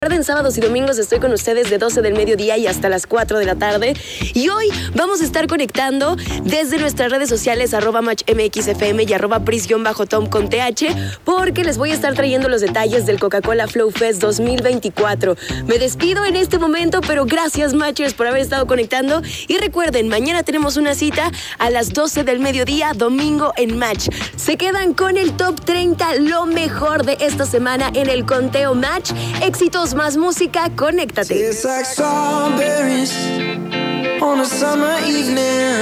En sábados y domingos estoy con ustedes de 12 del mediodía y hasta las 4 de la tarde. Y hoy vamos a estar conectando desde nuestras redes sociales @matchmxfm y @pris_tom con TH, porque les voy a estar trayendo los detalles del Coca-Cola Flow Fest 2024. Me despido en este momento, pero gracias, Matchers, por haber estado conectando. Y recuerden, mañana tenemos una cita a las 12 del mediodía, domingo en Match. Se quedan con el Top 30, lo mejor de esta semana en el conteo Match. Éxitos, más música, conéctate.